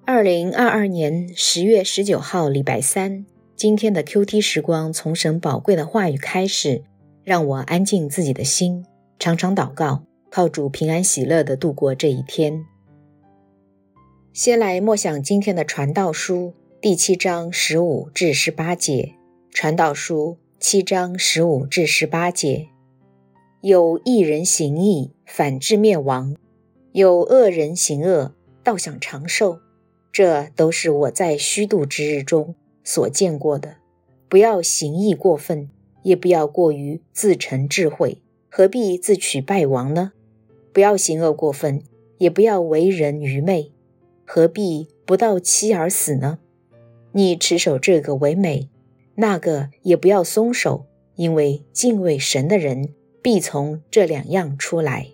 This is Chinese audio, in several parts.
2022年10月19号礼拜三，今天的 QT 时光从神宝贵的话语开始，让我安静自己的心，常常祷告，靠主平安喜乐地度过这一天。先来默想今天的传道书第7章15至18节。传道书7章15至18节。有义人行义，反致灭亡；有恶人行恶，倒想长寿。这都是我在虚度之日中所见过的。不要行义过分，也不要过于自成智慧，何必自取败亡呢？不要行恶过分，也不要为人愚昧，何必不到期而死呢？你持守这个为美，那个也不要松手，因为敬畏神的人必从这两样出来。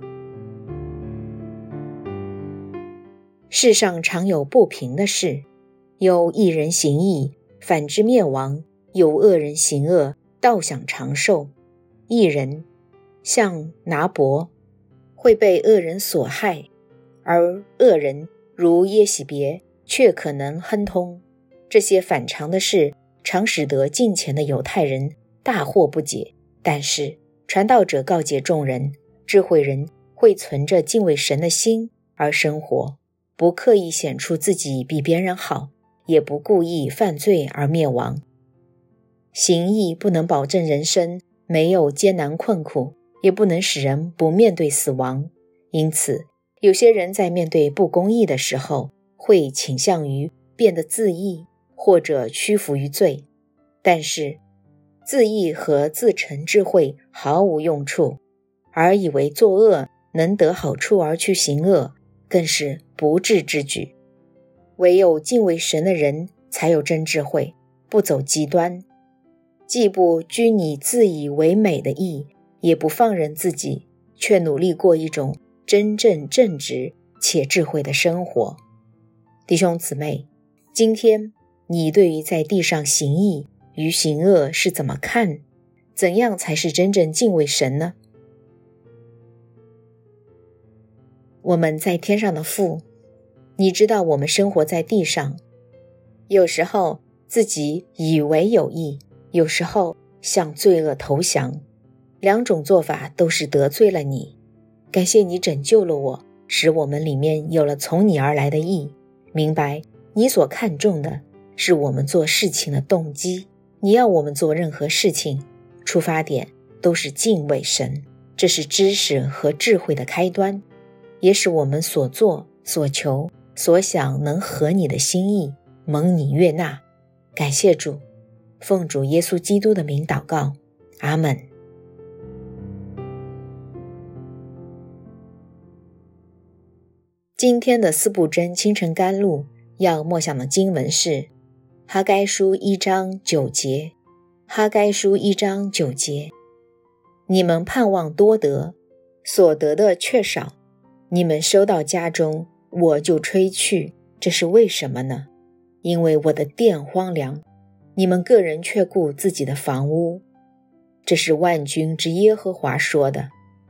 世上常有不平的事，有义人行义，反致灭亡；有恶人行恶，倒想长寿。义人像拿伯，会被恶人所害，而恶人如耶洗别，却可能亨通。这些反常的事常使得近前的犹太人大惑不解，但是传道者告诫众人，智慧人会存着敬畏神的心而生活，不刻意显出自己比别人好，也不故意犯罪而灭亡。行义不能保证人生没有艰难困苦，也不能使人不面对死亡。因此，有些人在面对不公义的时候，会倾向于变得自义，或者屈服于罪。但是，自义和自成智慧毫无用处，而以为作恶能得好处而去行恶，更是不智之举。唯有敬畏神的人才有真智慧，不走极端，既不拘泥自以为美的义，也不放任自己，却努力过一种真正正直且智慧的生活。弟兄姊妹，今天你对于在地上行义与行恶是怎么看？怎样才是真正敬畏神呢？我们在天上的父，你知道我们生活在地上，有时候自己以为有益，有时候向罪恶投降，两种做法都是得罪了你。感谢你拯救了我，使我们里面有了从你而来的义，明白你所看重的是我们做事情的动机，你要我们做任何事情，出发点都是敬畏神，这是知识和智慧的开端，也使我们所做所求所想能合你的心意，蒙你悦纳。感谢主，奉主耶稣基督的名祷告，阿们。今天的四部真清晨甘露要默想的经文是哈该书1章9节。哈该书1章9节。你们盼望多得，所得的却少；你们收到家中，我就吹去，这是为什么呢？因为我的殿荒凉，你们个人却顾自己的房屋。这是万军之耶和华说的。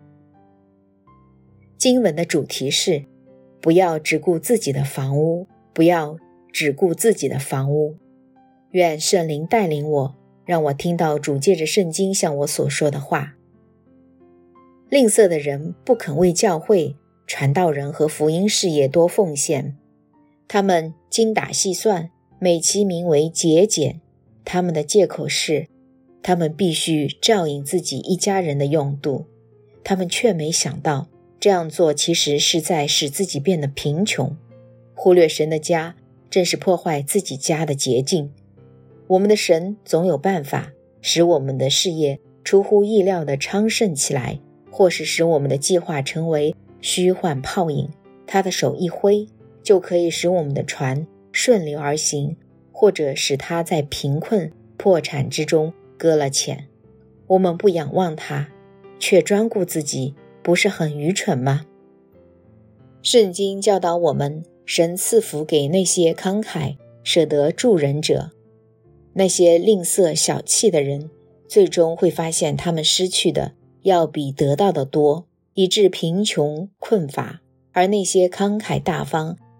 经文的主题是不要只顾自己的房屋，不要只顾自己的房屋。愿圣灵带领我，让我听到主借着圣经向我所说的话。吝啬的人不肯为教会、传道人和福音事业多奉献，他们精打细算，美其名为节俭。他们的借口是，他们必须照应自己一家人的用度，他们却没想到这样做其实是在使自己变得贫穷。忽略神的家，正是破坏自己家的捷径。我们的神总有办法使我们的事业出乎意料地昌盛起来，或是使我们的计划成为虚幻泡影。他的手一挥，就可以使我们的船顺流而行，或者使他在贫困破产之中搁了浅。我们不仰望他，却专顾自己，不是很愚蠢吗？圣经教导我们，神赐福给那些慷慨舍得助人者。那些吝啬小气的人，最终会发现他们失去的要比得到的多，以致贫穷困乏；而那些慷慨大方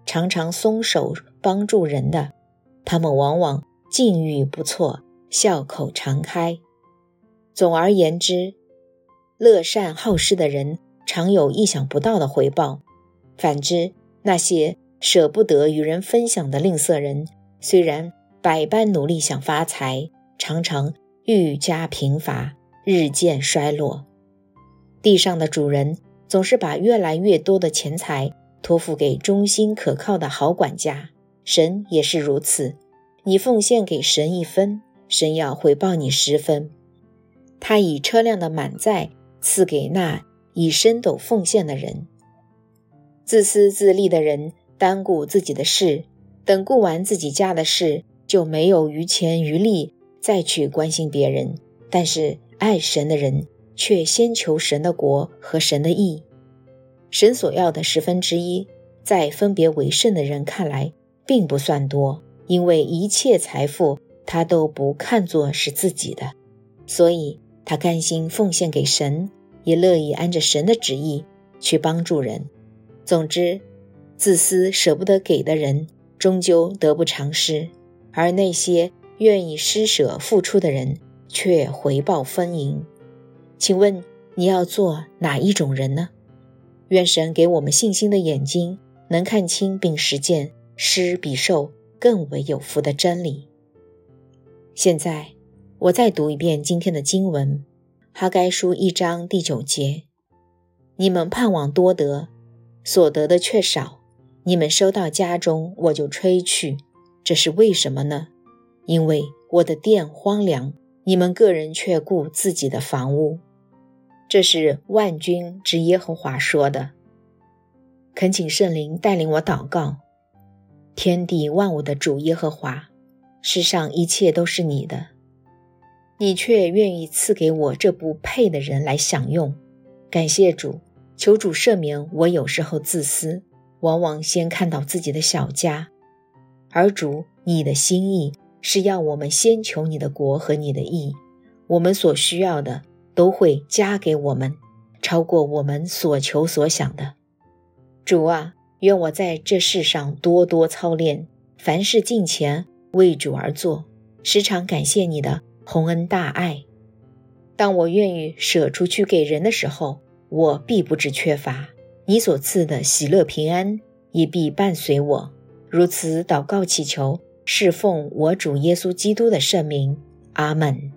常常松手帮助人的，他们往往境遇不错，笑口常开。总而言之，乐善好施的人常有意想不到的回报，反之，那些舍不得与人分享的吝啬人，虽然百般努力想发财，常常愈加贫乏，日渐衰落。地上的主人总是把越来越多的钱财托付给忠心可靠的好管家，神也是如此。你奉献给神1分，神要回报你10分。他以车辆的满载赐给那以升斗奉献的人。自私自利的人单顾自己的事，等顾完自己家的事，就没有余钱余力再去关心别人。但是爱神的人却先求神的国和神的义。神所要的1/10，在分别为圣的人看来并不算多，因为一切财富他都不看作是自己的，所以他甘心奉献给神，也乐意按着神的旨意去帮助人。总之，自私舍不得给的人终究得不偿失，而那些愿意施舍付出的人却回报丰盈。请问你要做哪一种人呢？愿神给我们信心的眼睛，能看清并实践施比受更为有福的真理。现在我再读一遍今天的经文，哈该书1章第9节。你们盼望多得，所得的却少，你们收到家中，我就吹去。这是为什么呢？因为我的殿荒凉，你们个人却顾自己的房屋。这是万军之耶和华说的。恳请圣灵带领我祷告。天地万物的主耶和华，世上一切都是你的，你却愿意赐给我这不配的人来享用。感谢主，求主赦免我有时候自私，往往先看到自己的小家。而主，你的心意是要我们先求你的国和你的义，我们所需要的都会加给我们，超过我们所求所想的。主啊，愿我在这世上多多操练，凡事敬虔，为主而做，时常感谢你的宏恩大爱。当我愿意舍出去给人的时候，我必不致缺乏，你所赐的喜乐平安也必伴随我。如此祷告祈求，是奉我主耶稣基督的圣名，阿们。